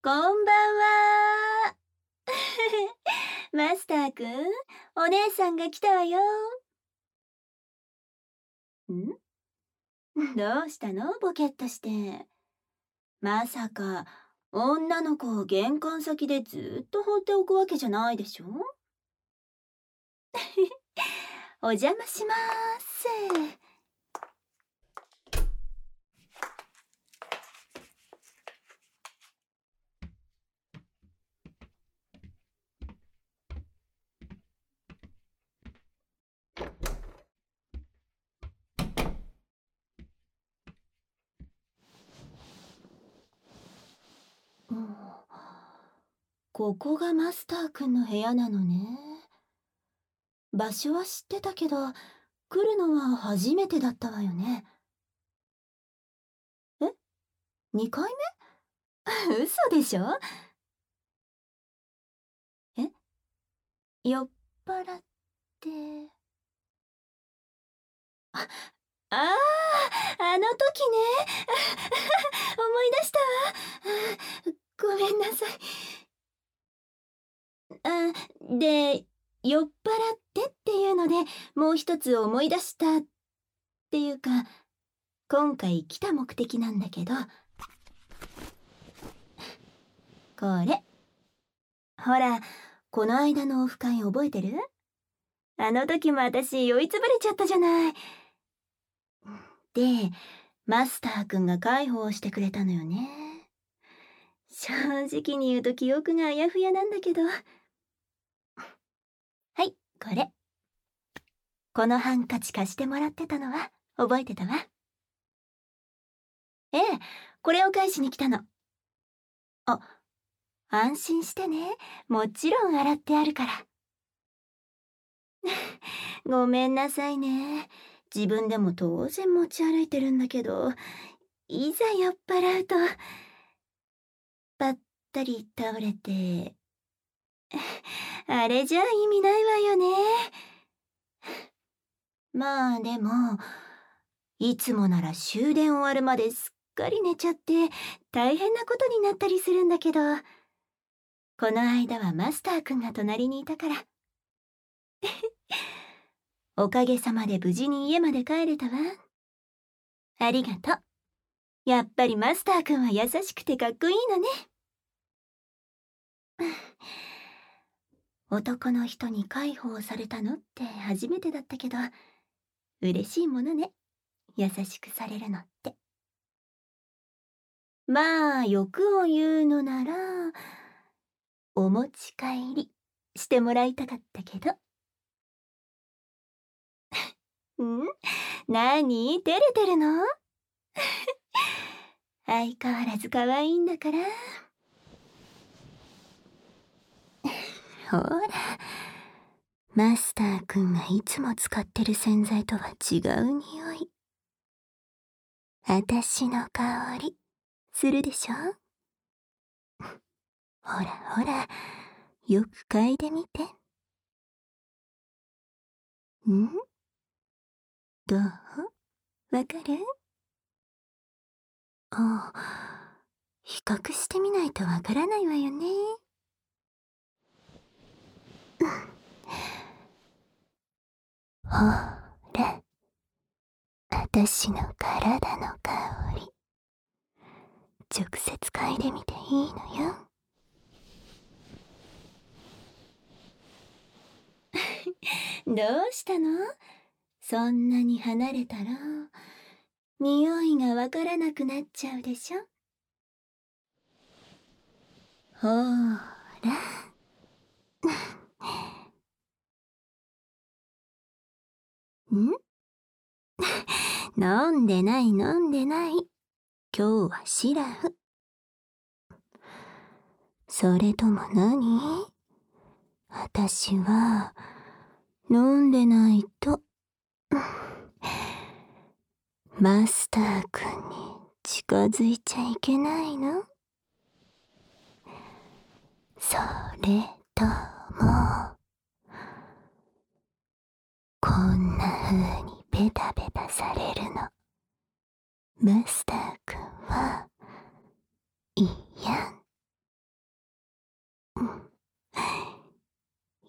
こんばんは。マスターくん、お姉さんが来たわよ。どうしたのボケっとして。まさか、女の子を玄関先でずっと放っておくわけじゃないでしょ？お邪魔します。うん、ここがマスターくんの部屋なのね。場所は知ってたけど、来るのは初めてだったわよね。え？ 2 回目？嘘でしょ？え？酔っ払って。あ、ああの時ね。思い出したわ。ごめんなさい。で、酔っ払ってっていうので、もう一つ思い出したっていうか、今回来た目的なんだけど、これ。ほら、この間のオフ会覚えてる？あの時も私酔いつぶれちゃったじゃない。で、マスターくんが介抱をしてくれたのよね。正直に言うと記憶があやふやなんだけど。はい、これ。このハンカチ貸してもらってたのは覚えてたわ。ええ、これを返しに来たの。あ、安心してね。もちろん洗ってあるから。ごめんなさいね。自分でも当然持ち歩いてるんだけど、いざ酔っ払うと、ぱったり倒れて、あれじゃ意味ないわよね。まあでも、いつもなら終電終わるまですっかり寝ちゃって大変なことになったりするんだけど、この間はマスターくんが隣にいたから。おかげさまで無事に家まで帰れたわ。ありがとう。やっぱりマスターくんは優しくてかっこいいのね。男の人に介抱されたのって初めてだったけど、嬉しいものね。優しくされるのって。まあ、欲を言うのなら、お持ち帰りしてもらいたかったけど。ん？なに？照れてるの？相変わらず可愛いんだから。ほら、マスターくんがいつも使ってる洗剤とは違う匂い。あたしの香り、するでしょ？ほらほら、よく嗅いでみて。ん？どう？わかる？あ、比較してみないとわからないわよね。ほら、あたしの体の香り、直接嗅いでみていいのよ。どうしたの？そんなに離れたら、匂いがわからなくなっちゃうでしょ。ほーら。ん？飲んでない飲んでない。今日はシラフ。それとも何？私は、飲んでないと、マスターくんに近づいちゃいけないの？それとも、こんな風にベタベタされるの、マスターくんは嫌？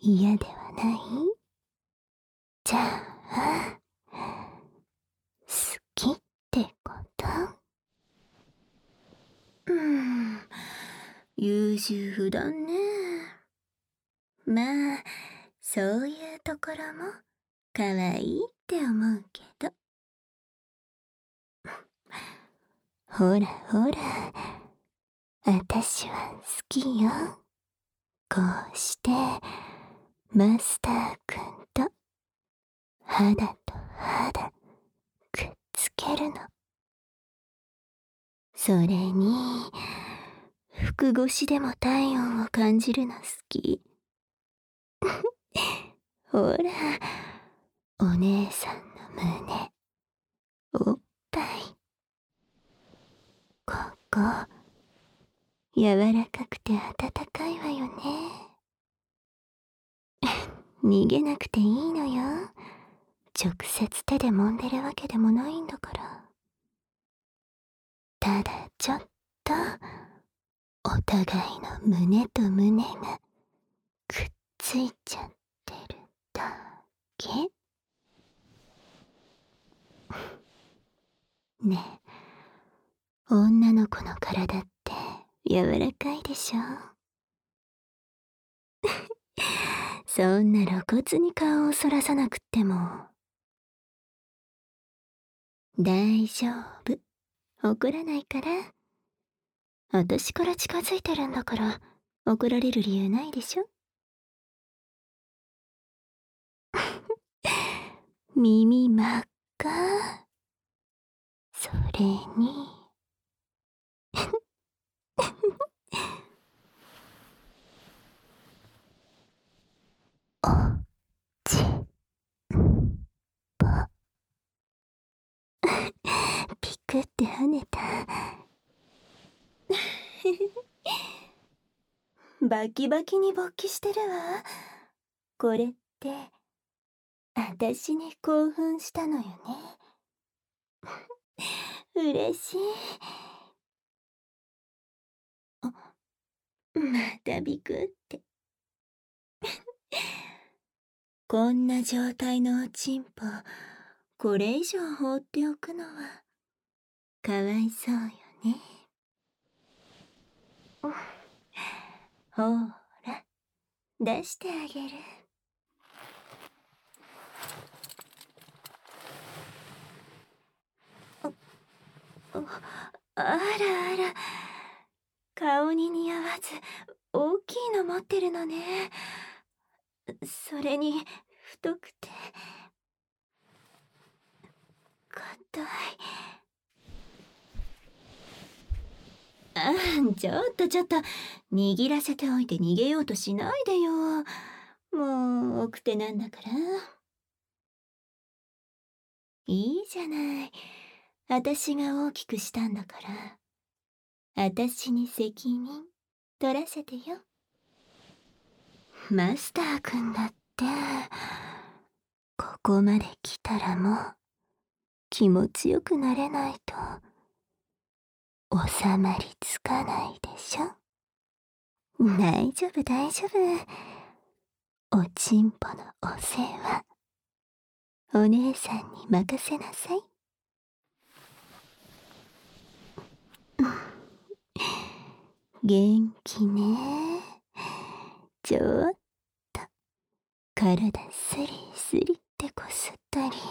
嫌ではない？じゃあ、好きってこと？優柔不断ね。まあ、そういうところも可愛いって思うけど。ほらほら、私は好きよ。こうしてマスターくんと肌と肌くっつけるの。それに服越しでも体温を感じるの好き。ほら、お姉さんの胸、おっぱい、ここ柔らかくて温かいわよね。逃げなくていいのよ。直接手で揉んでるわけでもないんだから。ただちょっとお互いの胸と胸がくっついちゃってるだけ。ねえ、女の子の体って柔らかいでしょ。そんな露骨に顔をそらさなくっても大丈夫。怒らないから。私から近づいてるんだから怒られる理由ないでしょ。耳真っ赤。それにおちんぽ。ピクって跳ねた。バキバキに勃起してるわ。これって私に興奮したのよね。嬉しい。またビクって。こんな状態のおちんぽこれ以上放っておくのはかわいそうよね。ほら出してあげる。あらあら、顔に似合わず大きいの持ってるのね。それに太くて硬い。ちょっと握らせておいて逃げようとしないでよ。もう奥手なんだから。いいじゃない。私が大きくしたんだから。私に責任取らせてよ。マスターくんだって、ここまで来たらもう気持ちよくなれないと収まりつかないでしょ。大丈夫大丈夫。おちんぽのお世話、お姉さんに任せなさい。元気ね。ちょっと体スリスリってこすったり。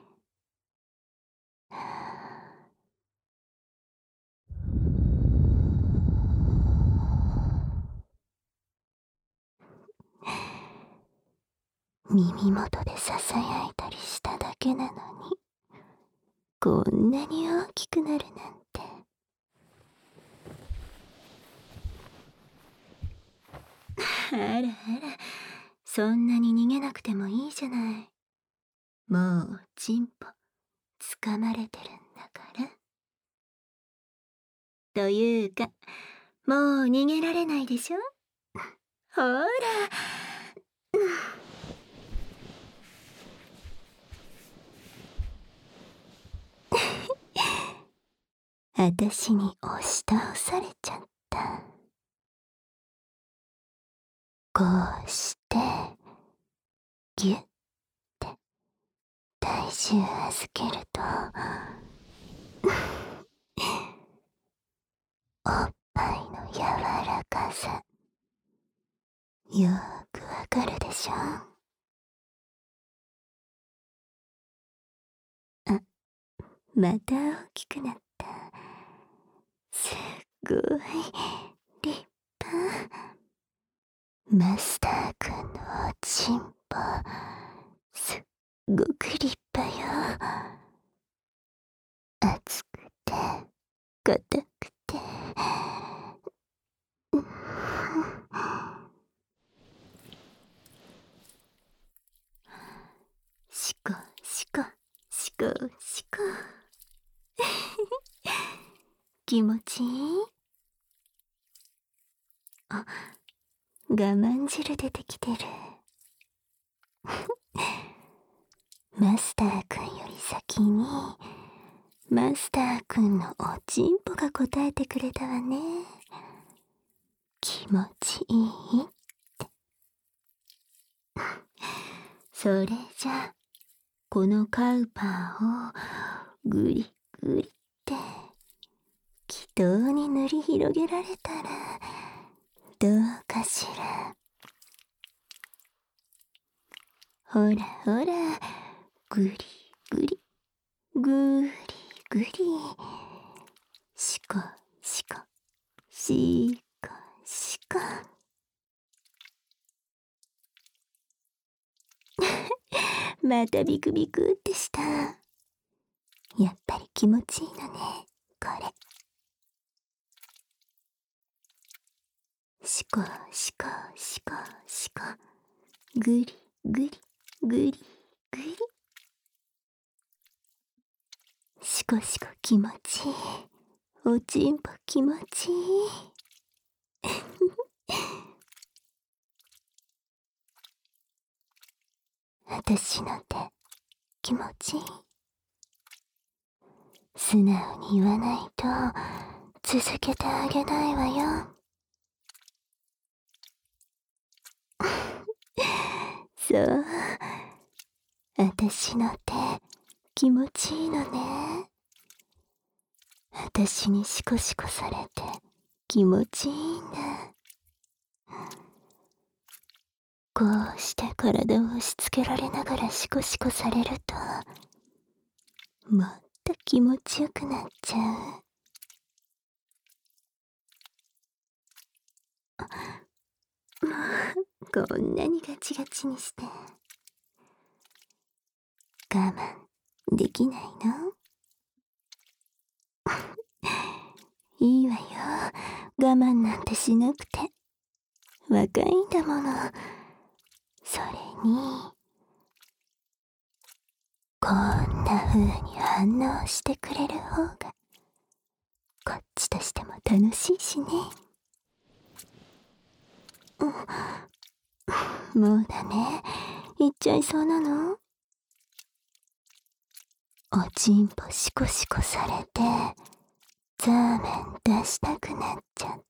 耳元でささやいたりしただけなのにこんなに大きくなるなんて。あらあら、そんなに逃げなくてもいいじゃない。もうチンポ掴まれてるんだから。というかもう逃げられないでしょ。ほら、私に押し倒されちゃった。こうしてぎゅって体重預けるとおっぱいの柔らかさよーくわかるでしょ。あ、また大きくなった。すっごい立派。マスターくんのおちんぽすっごく立派よ。熱くて硬くてしこしこしこしこ気持ちいい。あ、我慢汁出てきてる。マスターくんより先にマスターくんのおちんぽが答えてくれたわね。気持ちいいって。それじゃこのカウパーをぐりぐりって気筒に塗り広げられたらどうかしら。ほらほら、ぐりぐりぐりぐり、しこしこしこしこまたビクビクってした。やっぱり気持ちいいのね、これ。しこしこしこしこ、ぐりぐりぐりぐり、しこしこ気持ちいい。おちんぽ気持ちいい。私の手気持ちいい。素直に言わないと続けてあげないわよ。そう、私の手気持ちいいのね。私にシコシコされて気持ちいいんだ。こうして体を押し付けられながらシコシコされるともっと気持ちよくなっちゃう。もうこんなにガチガチにして我慢できないの？いいわよ、我慢なんてしなくて。若いんだもの。それにこんな風に反応してくれる方がこっちとしても楽しいしね。もうダメ？言っちゃいそうなの？おちんぽシコシコされてザーメン出したくなっちゃった。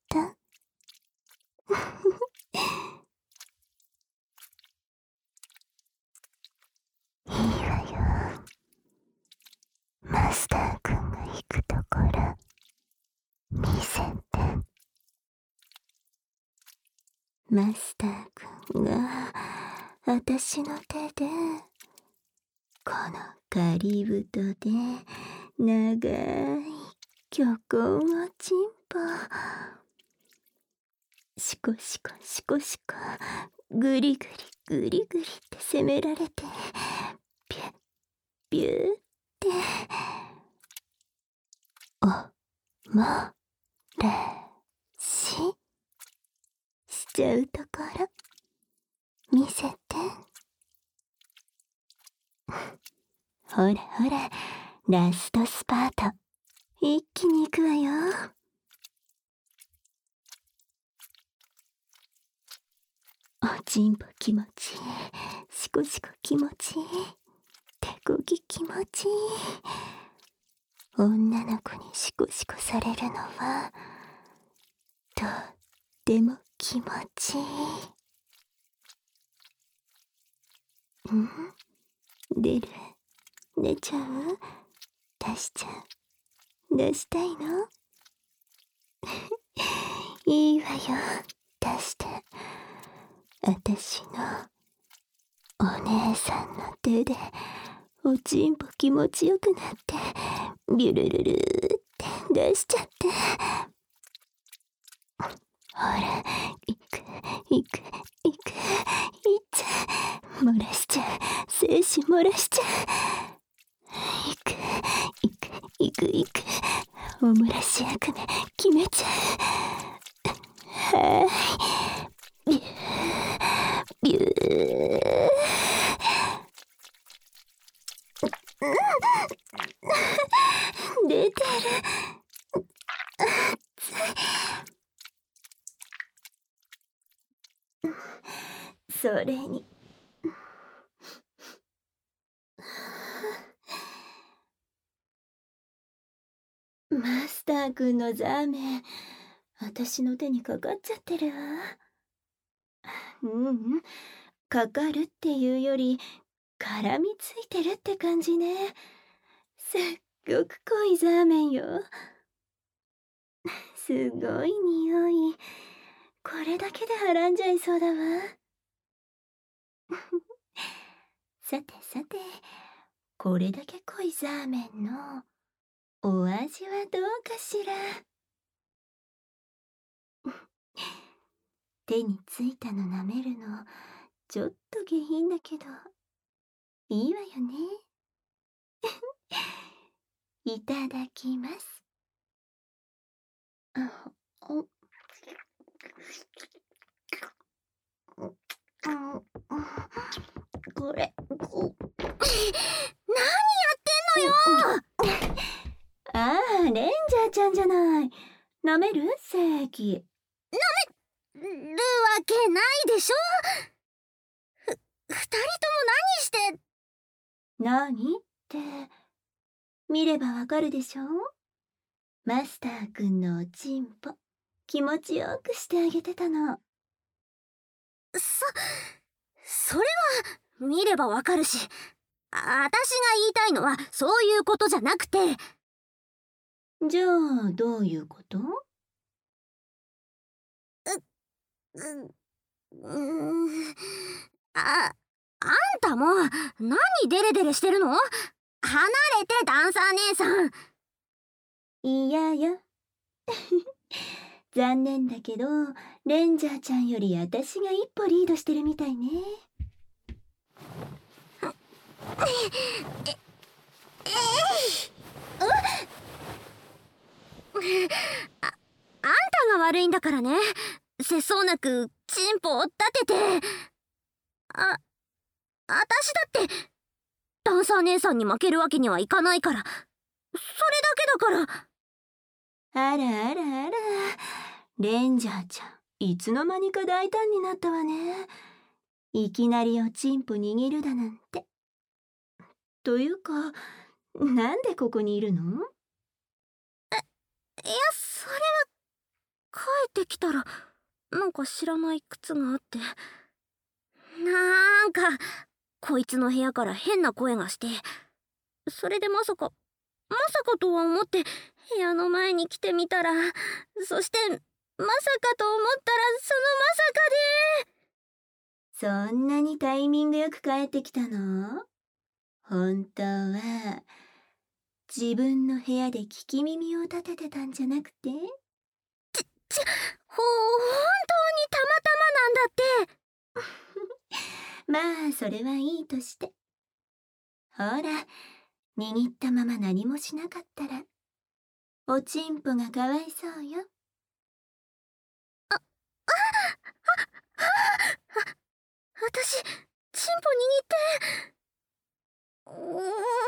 いいわよ、マスターくんが行くところ見せて。マスターくんが私の手でこのカリブトで長い虚構おちんぽシコシコシコシコグリグリグリグリって攻められてピュッピュッっておもれしちゃうところ見せて。ほらほら、ラストスパート一気に行くわよ。おちんぽ気持ちいい、シコシコ気持ちいい、手こぎ気持ちいい。女の子にシコシコされるのはとっても気持ちいい。 出る？出ちゃう？出しちゃう？出したいの？いいわよ、出して。私のお姉さんの手でおちんぽ気持ちよくなってビュルルルーって出しちゃって。ほら、いくいくいく、いっちゃう、漏らしちゃう、精子漏らしちゃう。いくいくいくいく、お漏らし役目決めちゃう。はい、ビュービュー。出てる。それにマスターくんのザーメン、私の手にかかっちゃってるわ。かかるっていうより絡みついてるって感じね。すっごく濃いザーメンよ。すごい匂い。これだけではらんじゃいそうだわ。さてさて、これだけ濃いザーメンのお味はどうかしら。手についたの舐めるのちょっと下品だけどいいわよね。いただきます。これ何やってんのよ。ああ、レンジャーちゃんじゃない。舐める？正義。 舐めるわけないでしょ。二人とも何して。 何って見ればわかるでしょ。マスターくんのおちんぽ気持ちよくしてあげてたの。 それは見ればわかるし、私が言いたいのはそういうことじゃなくて。 じゃあどういうこと？ あんたも何デレデレしてるの？離れて、ダンサー姉さん。 嫌よ。残念だけどレンジャーちゃんより私が一歩リードしてるみたいね。 あんたが悪いんだからね。節操なくチンポを立てて。私だってダンサー姉さんに負けるわけにはいかないから。それだけだから。 あらあらあら、レンジャーちゃんいつの間にか大胆になったわね。いきなりおちんぽ握るだなんて。というかなんでここにいるの？ いや、それは帰ってきたらなんか知らない靴があって、なんかこいつの部屋から変な声がして、それでまさかとは思って部屋の前に来てみたら、そしてまさかと思ったらそんなにタイミングよく帰ってきたの？本当は自分の部屋で聞き耳を立ててたんじゃなくて？ 本当にたまたまなんだって。 まあそれはいいとして。ほら、握ったまま何もしなかったらおちんぽがかわいそうよ。 私チンポ握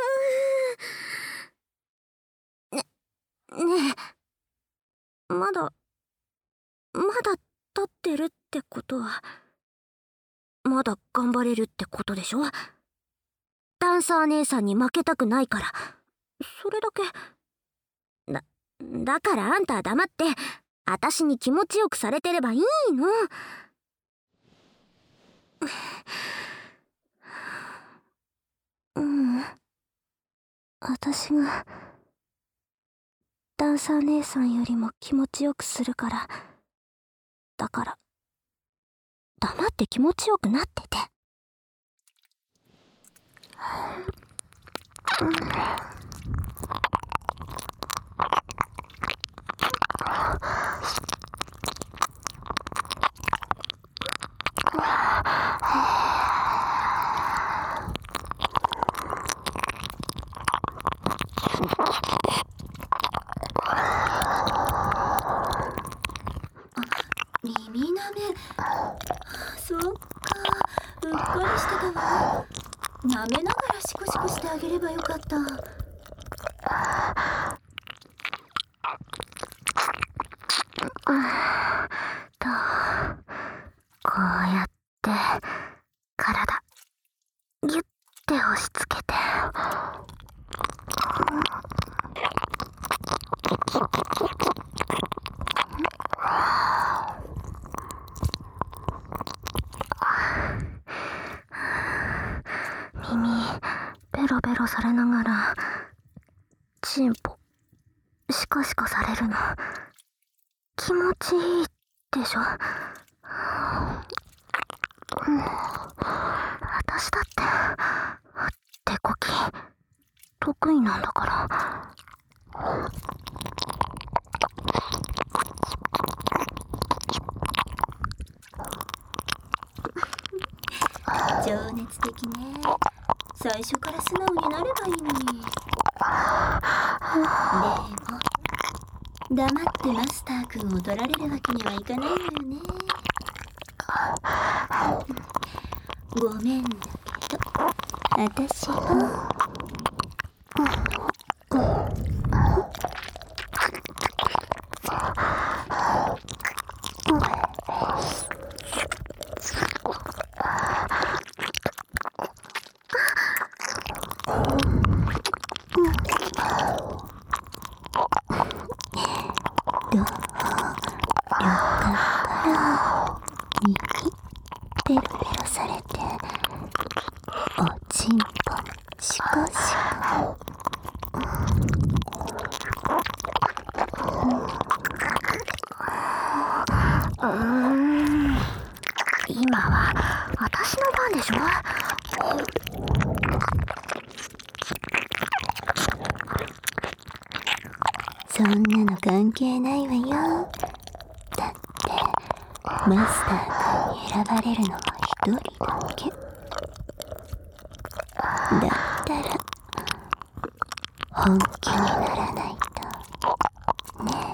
ってねえ、まだ立ってるってことはまだ頑張れるってことでしょ。ダンサー姉さんに負けたくないから、それだけ。だからあんたは黙って私に気持ちよくされてればいいの。 私がダンサー姉さんよりも気持ちよくするから。だから黙って気持ちよくなってて。 耳なめ。そっか、うっかりしてたわ。舐めながらシコシコしてあげればよかった。 こうやって体ギュッて押し付けて。耳ベロベロされながらチンポシコシコされるの気持ちいいでしょ。私だって手こき得意なんだから。 情熱的ね。最初から素直になればいいのに。でも黙ってマスター君を取られるわけにはいかないのよね。ごめんだけど私もペロペロされておちんぽシコシコ。 今は私の番でしょ。 そんなの関係ないわよ。だってマスター君に選ばれるのは一人だけ。だったら本気にならないとね。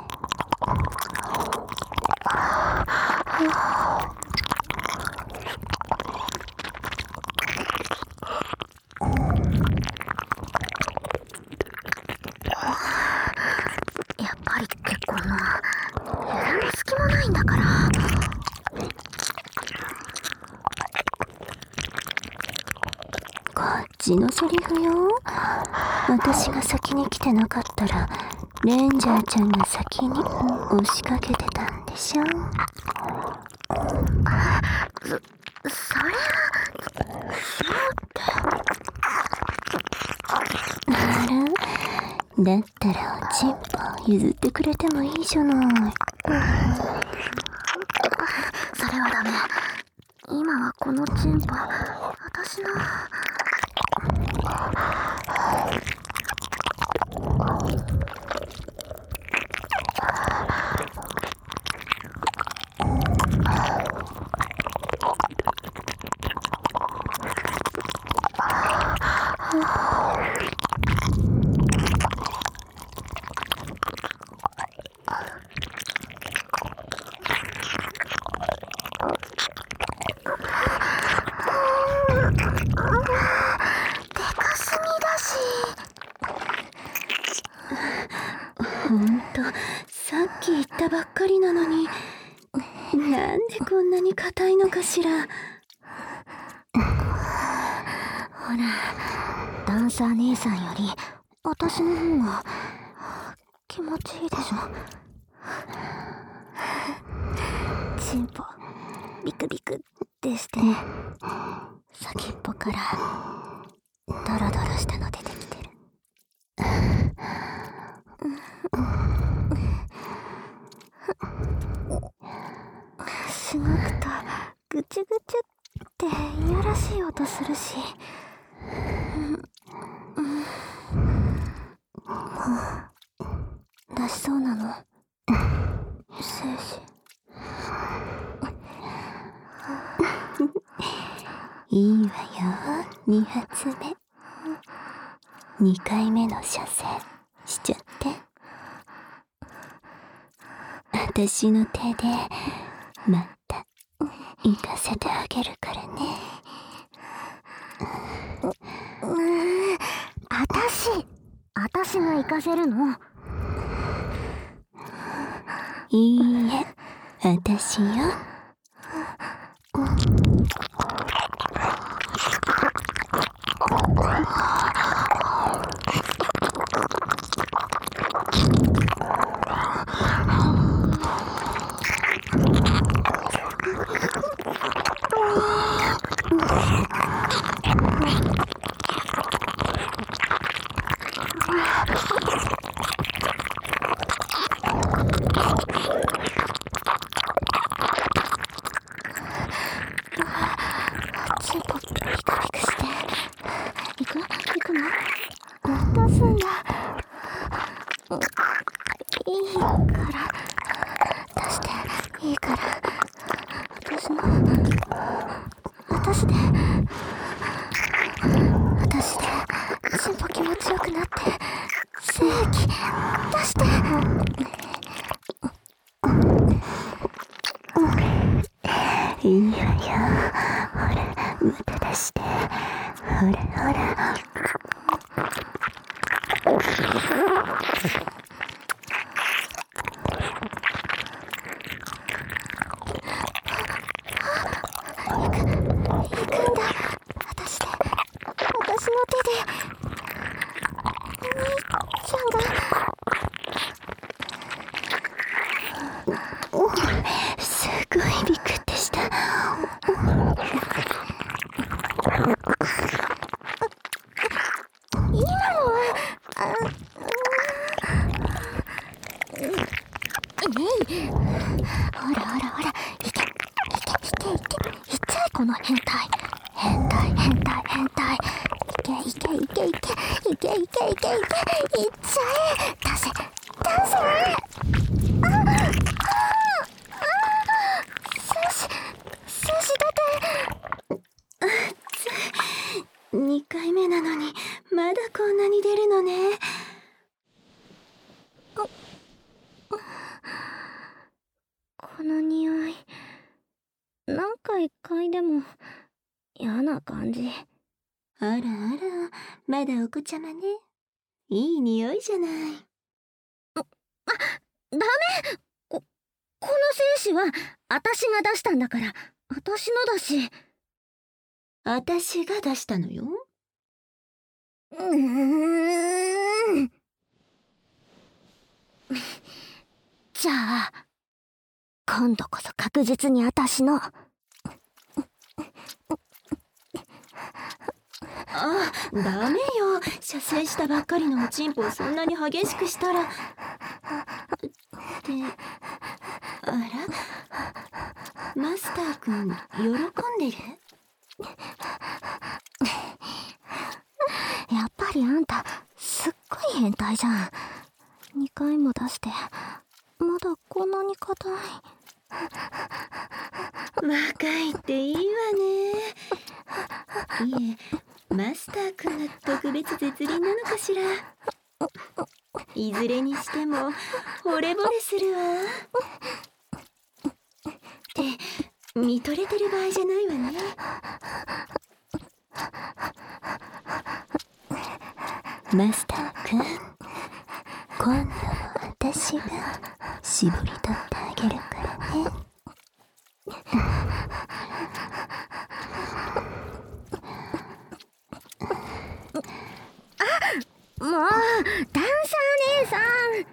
やっぱり結構な部屋の隙間ないんだから。 こっちのセリフよ。私が先に来てなかったらレンジャーちゃんが先に押しかけてたんでしょ。 それはあら、だったらおちんぽ譲ってくれてもいいじゃない。 それはダメ。今はこのチンポ私の。 ほんと、さっき言ったばっかりなのに、なんでこんなに硬いのかしら。 ほら、ダンサー姉さんより私の方が気持ちいいでしょ。チンポビクビクってして先っぽからドロドロしたの出てきてる。 出しそうなの。精子。 いいわよ、2発目。2回目の射精しちゃって。私の手でまた行かせてあげるからね。 私が行かせるの？ いいえ、私よ。 チンポピクピクして。行くの？出すんだ。いいから出して。いいから私でチンポ気持ちよくなって精液出して。 いいわよ。ほら、また出して。ほらほら。 行くんだ。私の手でお兄ちゃんが。 すごいびくってした。 今のはほらいけいっちゃえこの変態いけいっちゃえ。出せ精子出て。 2回目なのにまだこんなに出るのね。 この匂いなんか一回でも嫌な感じ。 あらあら、まだお子ちゃまね。いい匂いじゃない。 ダメ。この精子は私が出したんだから、私のだし。 私が出したのよ。 じゃあ今度こそ確実に私の。 ダメよ。射精したばっかりのおちんぽをそんなに激しくしたら。あら、マスターくん喜んでる？ やっぱりあんたすっごい変態じゃん。2回も出してまだこんなに硬い。 若いっていいわね。いえ、マスターくんが特別絶倫なのかしら。いずれにしても惚れ惚れするわ。って見とれてる場合じゃないわね。マスターくん、今度は私が絞り取ってあげるからね。 もうダンサー姉さ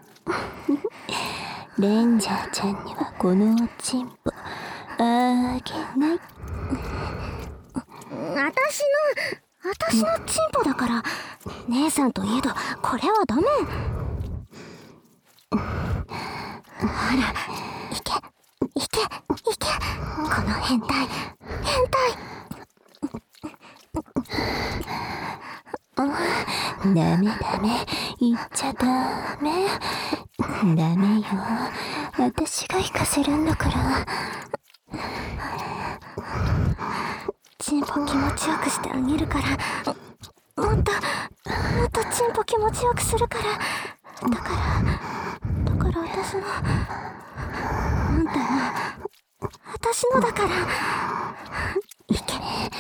ん。レンジャーちゃんにはこのおちんぽあげない。 私のチンポだから、姉さんといえどこれはダメ。ほらいけこの変態。 ダメダメ、言っちゃダメ。ダメよ。私が行かせるんだから。 チンポ気持ちよくしてあげるから。もっとチンポ気持ちよくするから。だから私の、あんたの、私のだから。いけ。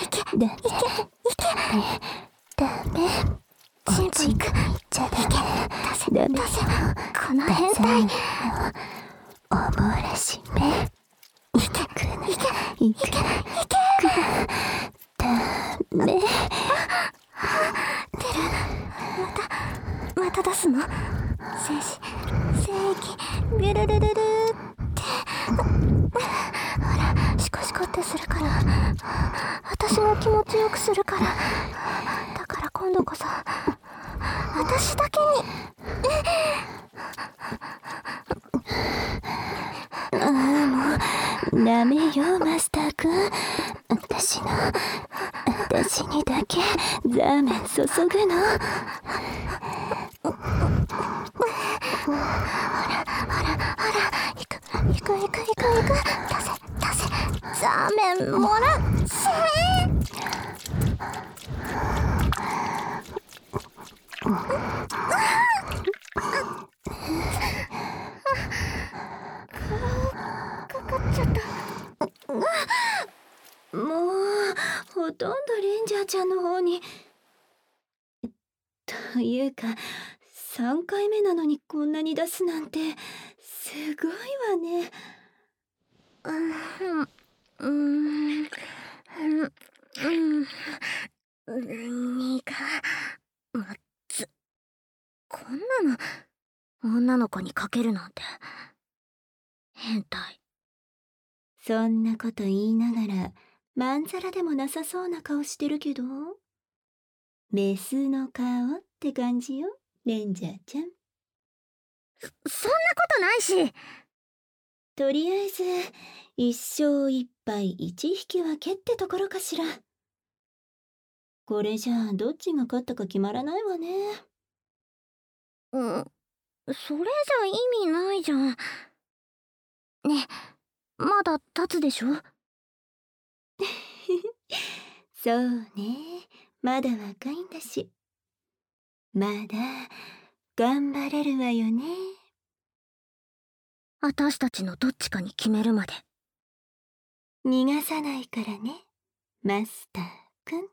ダメ。 チンポ行く。 ちゃダメ。 出せ。この変態。 おもらしめ。いけ。ダメ。 また出すの？精液ビュルルルルってほらシコシコってするから私も気持ちよくするからだから今度こそ私だけにもうダメよマスターくん。私にだけザーメン注ぐの。 ほら行く出せザーメンもらっせかかっちゃった。 もうほとんどレンジャーちゃんの方に。というか3回目なのにこんなに出すなんてすごいわね。 苦まずこんなの女の子にかけるなんて変態。 そんなこと言いながらまんざらでもなさそうな顔してるけど、メスの顔って感じよレンジャーちゃん。 そんなことないし。 とりあえず1勝1敗1引き分けってところかしら。これじゃあどっちが勝ったか決まらないわね。 それじゃ意味ないじゃん。ね、まだ立つでしょ？ そうね、まだ若いんだし。まだ頑張れるわよね。 私たちのどっちかに決めるまで。 逃がさないからね、マスターくん。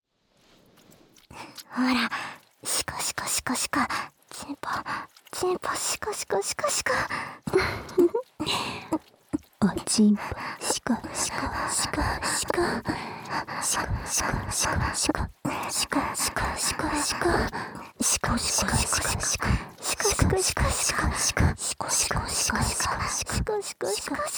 ほら、シコ。チンポシコ。 おちんぽシコ。 シコ。